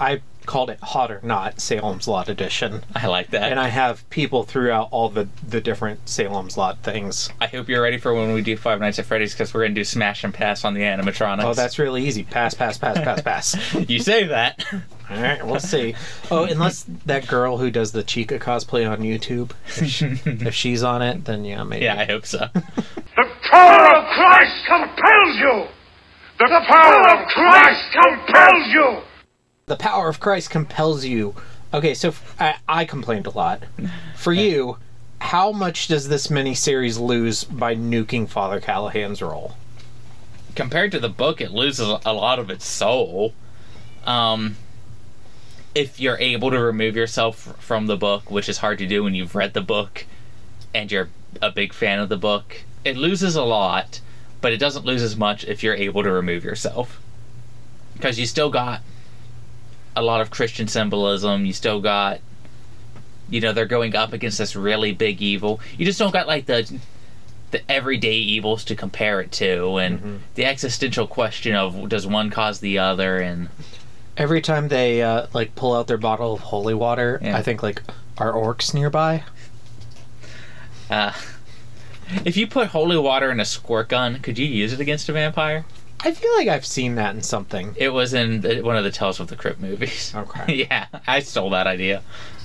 called it Hot or Not, Salem's Lot Edition. I like that. And I have people throughout all the, the different Salem's Lot things. I hope you're ready for when we do Five Nights at Freddy's, because we're going to do smash and pass on the animatronics. Oh, that's really easy. Pass, pass, pass, pass, pass. You say that. All right, we'll see. Oh, unless that girl who does the Chica cosplay on YouTube, if, she, if she's on it, then yeah, maybe. Yeah, I hope so. The power of Christ compels you! The power of Christ compels you! The power of Christ compels you. Okay, so f- I, I complained a lot. For you, how much does this miniseries lose by nuking Father Callahan's role? Compared to the book, it loses a lot of its soul. Um, if you're able to remove yourself from the book, which is hard to do when you've read the book and you're a big fan of the book, it loses a lot, but it doesn't lose as much if you're able to remove yourself. Because you still got a lot of Christian symbolism, you still got, you know, they're going up against this really big evil. You just don't got, like, the the everyday evils to compare it to, and mm-hmm. the existential question of, does one cause the other, and... Every time they, uh, like, pull out their bottle of holy water, yeah. I think, like, are orcs nearby? Uh, if you put holy water in a squirt gun, could you use it against a vampire? I feel like I've seen that in something. It was in the, one of the Tales of the Crypt movies. Okay. Yeah, I stole that idea.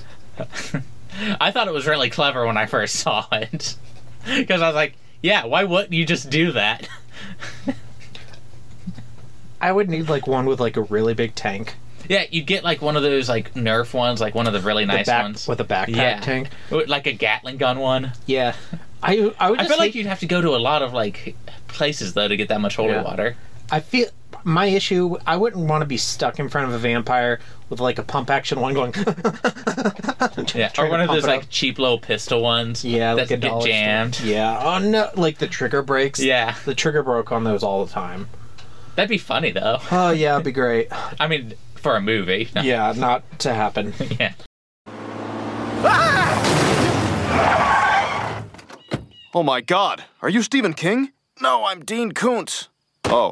I thought it was really clever when I first saw it. Because I was like, yeah, why wouldn't you just do that? I would need, like, one with, like, a really big tank. Yeah, you'd get, like, one of those, like, Nerf ones, like one of the really nice the back, ones. With a backpack yeah. tank? Like a Gatling gun one. Yeah. I I, would I just feel hate... like you'd have to go to a lot of, like, places, though, to get that much holy yeah. water. I feel... My issue, I wouldn't want to be stuck in front of a vampire with, like, a pump-action one going... yeah, or one of those, like, cheap little pistol ones. Yeah, that like a get dollar jammed. Store. Yeah. Oh, no. Like, the trigger breaks. Yeah. The trigger broke on those all the time. That'd be funny, though. Oh, yeah, it'd be great. I mean, for a movie. Yeah, not to happen. Yeah. Oh my god, are you Stephen King? No, I'm Dean Koontz. Oh.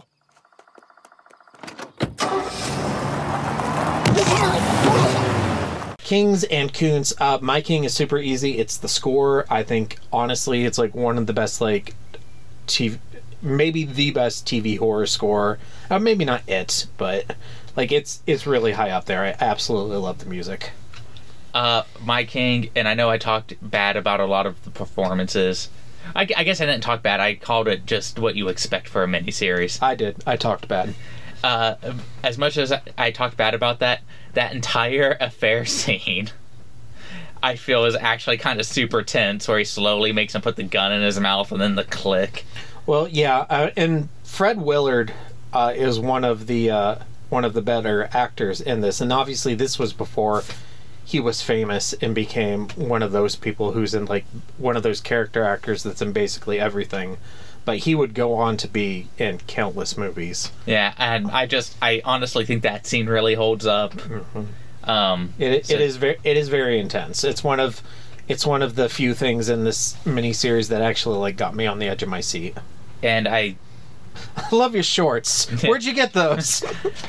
Kings and Koontz, uh, My King is super easy. It's the score. I think, honestly, it's like one of the best, like, T V, maybe the best T V horror score. Uh, maybe not it, but, like, it's it's really high up there. I absolutely love the music. Uh, My King, and I know I talked bad about a lot of the performances. I, I guess I didn't talk bad. I called it just what you expect for a miniseries. I did. I talked bad. Uh, as much as I, I talked bad about that, that entire affair scene, I feel is actually kind of super tense, where he slowly makes him put the gun in his mouth and then the click. Well, yeah, uh, and Fred Willard uh, is one of the uh, one of the better actors in this, and obviously this was before he was famous and became one of those people who's in, like, one of those character actors that's in basically everything. But he would go on to be in countless movies. Yeah, and I just, I honestly think that scene really holds up. Mm-hmm. Um, it so. it is very it is very intense. It's one of it's one of the few things in this miniseries that actually, like, got me on the edge of my seat. And I, I love your shorts. Where'd you get those?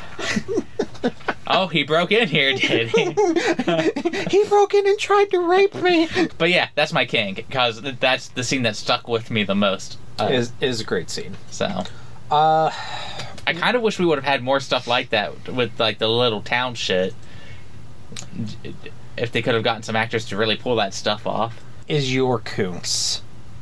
Oh, he broke in here, did he? He broke in and tried to rape me. But yeah, that's my king, because that's the scene that stuck with me the most. Uh, is is a great scene. So, uh, I kind of wish we would have had more stuff like that with, like, the little town shit. If they could have gotten some actors to really pull that stuff off. Is your Koontz?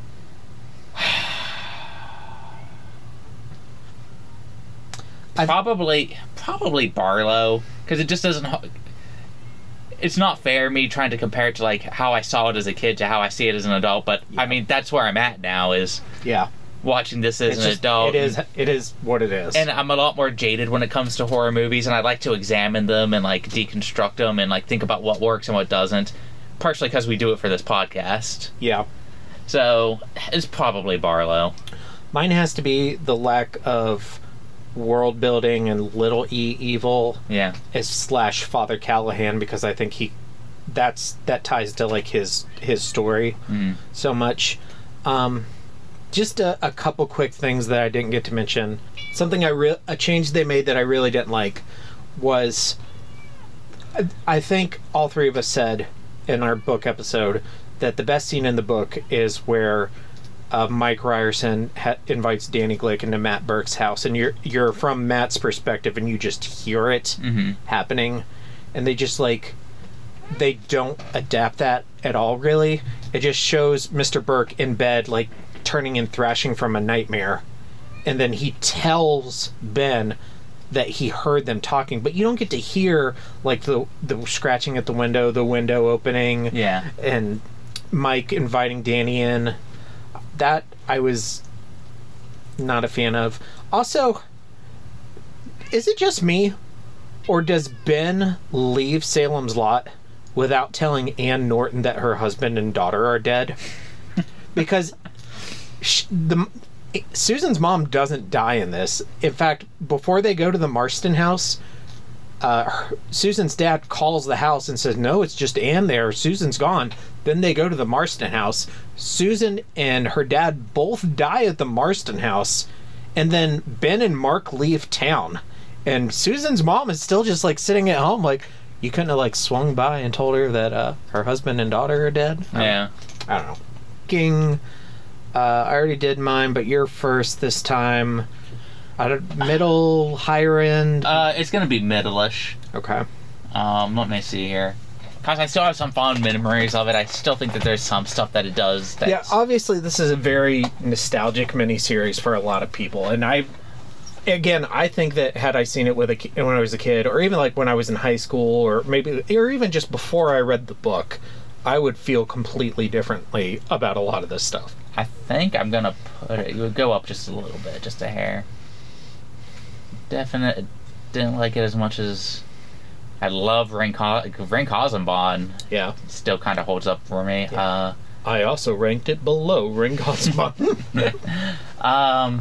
Probably, probably Barlow, because it just doesn't. It's not fair me trying to compare it to, like, how I saw it as a kid to how I see it as an adult. But yeah. I mean, that's where I'm at now. Is yeah, watching this as it's an just, adult. It is. It is what it is. And I'm a lot more jaded when it comes to horror movies, and I like to examine them and, like, deconstruct them and, like, think about what works and what doesn't. Partially because we do it for this podcast. Yeah. So it's probably Barlow. Mine has to be the lack of world building and little e evil, yeah, is slash Father Callahan, because I think he that's that ties to, like, his his story mm. so much. Um, just a, a couple quick things that I didn't get to mention. Something I re- a change they made that I really didn't like was I think all three of us said in our book episode that the best scene in the book is where uh, Mike Ryerson ha- invites Danny Glick into Matt Burke's house, and you're you're from Matt's perspective, and you just hear it mm-hmm. happening, and they just like they don't adapt that at all. Really, it just shows Mister Burke in bed, like turning and thrashing from a nightmare, and then he tells Ben that he heard them talking, but you don't get to hear like the the scratching at the window, the window opening, yeah, and Mike inviting Danny in. That I was not a fan of. Also, is it just me, or does Ben leave Salem's Lot without telling Ann Norton that her husband and daughter are dead? Because she, the Susan's mom doesn't die in this. In fact, before they go to the Marston house, uh, her, Susan's dad calls the house and says, no, it's just Anne there. Susan's gone. Then they go to the Marston house. Susan and her dad both die at the Marston house. And then Ben and Mark leave town. And Susan's mom is still just like sitting at home like, you couldn't have like swung by and told her that uh, her husband and daughter are dead? Yeah. I don't know. King... Uh, I already did mine, but you're first this time. I don't, middle, higher end? Uh, it's going to be middle-ish. Okay. Um, let me see here. Because I still have some fond memories of it. I still think that there's some stuff that it does. That's... Yeah, obviously this is a very nostalgic miniseries for a lot of people. And I, again, I think that had I seen it with a, when I was a kid, or even like when I was in high school, or maybe, or even just before I read the book, I would feel completely differently about a lot of this stuff. I think I'm gonna put it. You would go up just a little bit, just a hair. Definite. Didn't like it as much as I love Ring Cosambon. Yeah, still kind of holds up for me. Yeah. Uh, I also ranked it below Ring Cosambon. um,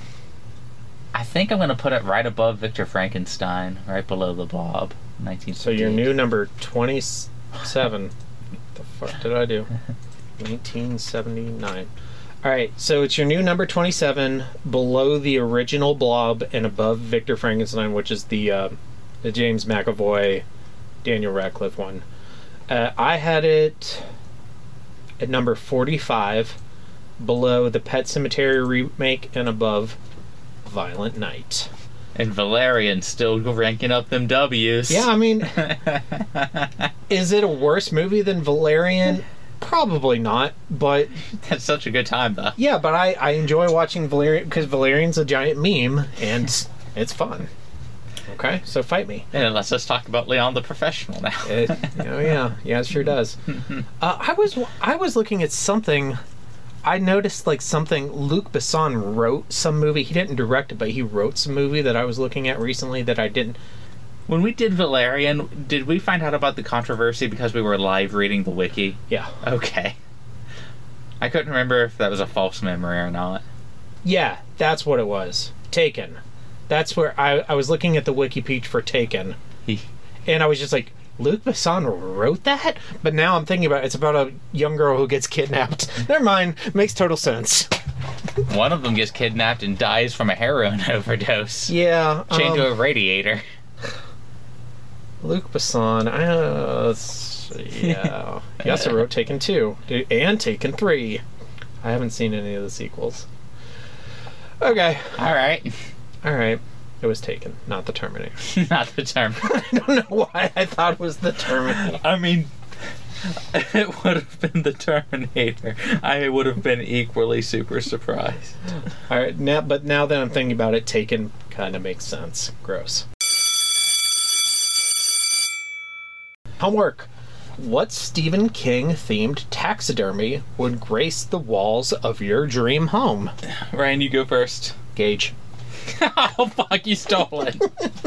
I think I'm gonna put it right above Victor Frankenstein, right below the Blob. nineteen fifty-eight. So your new number twenty-seven. What the fuck did I do? nineteen seventy-nine. Alright, so it's your new number twenty-seven, below the original Blob and above Victor Frankenstein, which is the uh, the James McAvoy, Daniel Radcliffe one. Uh, I had it at number forty-five, below the Pet Sematary remake and above Violent Night. And Valerian still ranking up them W's. Yeah, I mean, is it a worse movie than Valerian? Probably not, but... That's such a good time, though. Yeah, but I, I enjoy watching Valerian, because Valerian's a giant meme, and it's fun. Okay, so fight me. And let's just talk about Leon the Professional now. it, oh, yeah. Yeah, it sure does. uh, I was I was looking at something... I noticed, like, something... Luc Besson wrote some movie. He didn't direct it, but he wrote some movie that I was looking at recently that I didn't... When we did Valerian, did we find out about the controversy because we were live reading the wiki? Yeah. Okay. I couldn't remember if that was a false memory or not. Yeah, that's what it was. Taken. That's where I, I was looking at the wiki page for Taken. And I was just like, Luc Besson wrote that? But now I'm thinking about it. It's about a young girl who gets kidnapped. Never mind. Makes total sense. One of them gets kidnapped and dies from a heroin overdose. Yeah. Chained um, to a radiator. Luc Besson, uh, let's see, yeah. He also wrote Taken two and Taken three. I haven't seen any of the sequels. Okay. Alright. Alright. It was Taken, not the Terminator. Not the Terminator. I don't know why I thought it was the Terminator. I mean, it would have been the Terminator. I would have been equally super surprised. Alright, now, but now that I'm thinking about it, Taken kind of makes sense. Gross. Homework. What Stephen King themed taxidermy would grace the walls of your dream home? Ryan, you go first. Gage. Oh, fuck, you stole it.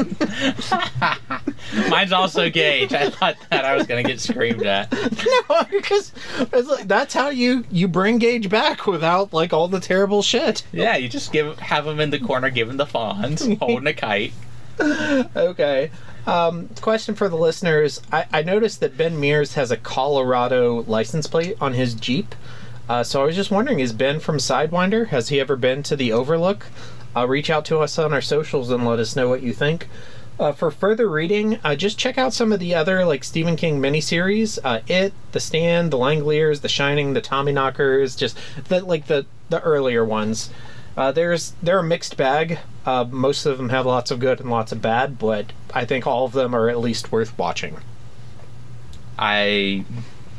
Mine's also Gage. I thought that I was going to get screamed at. No, because it's like, that's how you, you bring Gage back without, like, all the terrible shit. Yeah, you just give have him in the corner, give him the fawns, holding a kite. Okay. Um, question for the listeners. I, I noticed that Ben Mears has a Colorado license plate on his Jeep. Uh, so I was just wondering, is Ben from Sidewinder? Has he ever been to the Overlook? Uh, reach out to us on our socials and let us know what you think. Uh, for further reading, uh, just check out some of the other like Stephen King miniseries. Uh, It, The Stand, The Langoliers, The Shining, The Tommyknockers, just the like the the earlier ones. Uh, there's they're a mixed bag. Uh, most of them have lots of good and lots of bad, but I think all of them are at least worth watching. I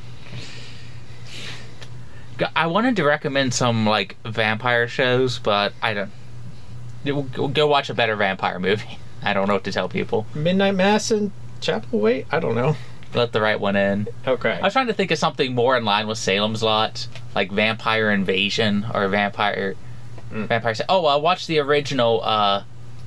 I wanted to recommend some like vampire shows, but I don't. Go go watch a better vampire movie. I don't know what to tell people. Midnight Mass and Chapel Wait? I don't know. Let the right one in. Okay. I was trying to think of something more in line with Salem's Lot, like Vampire Invasion or Vampire. Mm. Vampire. Oh, I uh, watched the original. Uh,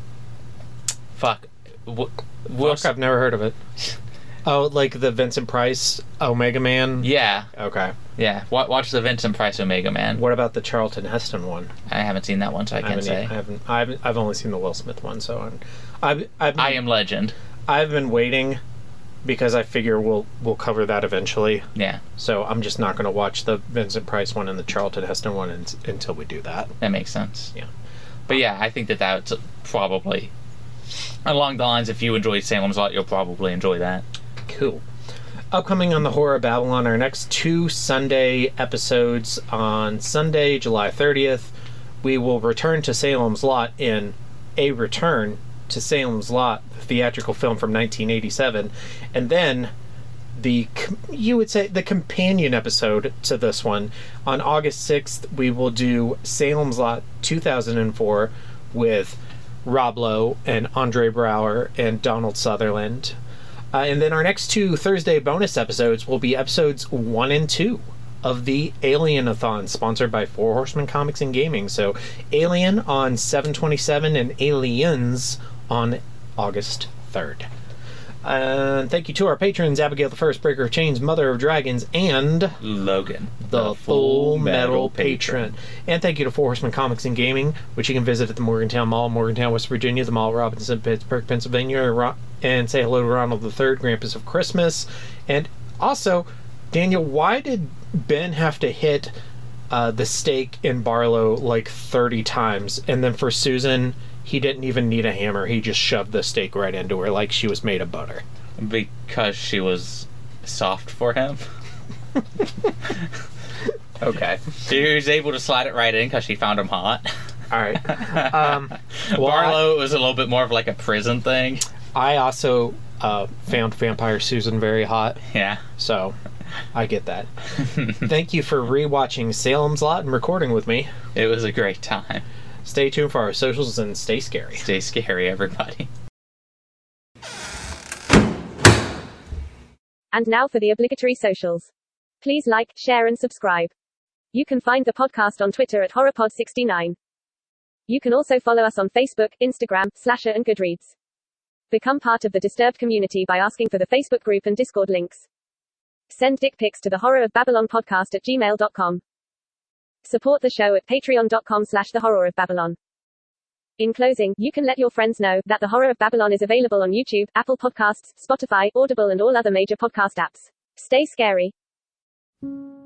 fuck. W- fuck, I've never heard of it. Oh, like the Vincent Price Omega Man? Yeah. Okay. Yeah. W- watch the Vincent Price Omega Man. What about the Charlton Heston one? I haven't seen that one, so I, I can't say. I haven't. I've I've only seen the Will Smith one, so I'm. I've, I've been, I Am Legend. I've been waiting because I figure we'll we'll cover that eventually. Yeah. So I'm just not going to watch the Vincent Price one and the Charlton Heston one in, until we do that. That makes sense. Yeah. But yeah, I think that that's probably along the lines. If you enjoyed Salem's Lot, you'll probably enjoy that. Cool. Upcoming on the Horror of Babylon, our next two Sunday episodes. On Sunday, July thirtieth, we will return to Salem's Lot in A Return to Salem's Lot, the theatrical film from nineteen eighty-seven, and then the, you would say, the companion episode to this one. On August sixth, we will do Salem's Lot two thousand four with Rob Lowe and Andre Brower and Donald Sutherland. Uh, and then our next two Thursday bonus episodes will be episodes one and two of the Alien-a-thon, sponsored by Four Horsemen Comics and Gaming. So Alien on seven twenty-seven and Aliens on August third. Uh, thank you to our patrons, Abigail the First, Breaker of Chains, Mother of Dragons, and Logan, the, the Full Metal, Metal Patron. Patron. And thank you to Four Horsemen Comics and Gaming, which you can visit at the Morgantown Mall, Morgantown, West Virginia, the Mall Robinson, Pittsburgh, Pennsylvania, and say hello to Ronald the Third, Grampus of Christmas. And also, Daniel, why did Ben have to hit uh, the stake in Barlow like thirty times, and then for Susan, he didn't even need a hammer. He just shoved the steak right into her like she was made of butter. Because she was soft for him. Okay. She was able to slide it right in because she found him hot. All right. Um, well, Barlow, it was a little bit more of like a prison thing. I also uh, found Vampire Susan very hot. Yeah. So, I get that. Thank you for rewatching Salem's Lot and recording with me. It was a great time. Stay tuned for our socials and stay scary. Stay scary, everybody. And now for the obligatory socials. Please like, share, and subscribe. You can find the podcast on Twitter at HorrorPod sixty-nine. You can also follow us on Facebook, Instagram, Slasher, and Goodreads. Become part of the Disturbed community by asking for the Facebook group and Discord links. Send dick pics to the Horror of Babylon podcast at gmail dot com. Support the show at patreon.com slash the Horror of Babylon. In closing, you can let your friends know that the Horror of Babylon is available on YouTube, Apple Podcasts, Spotify, Audible, and all other major podcast apps. Stay scary.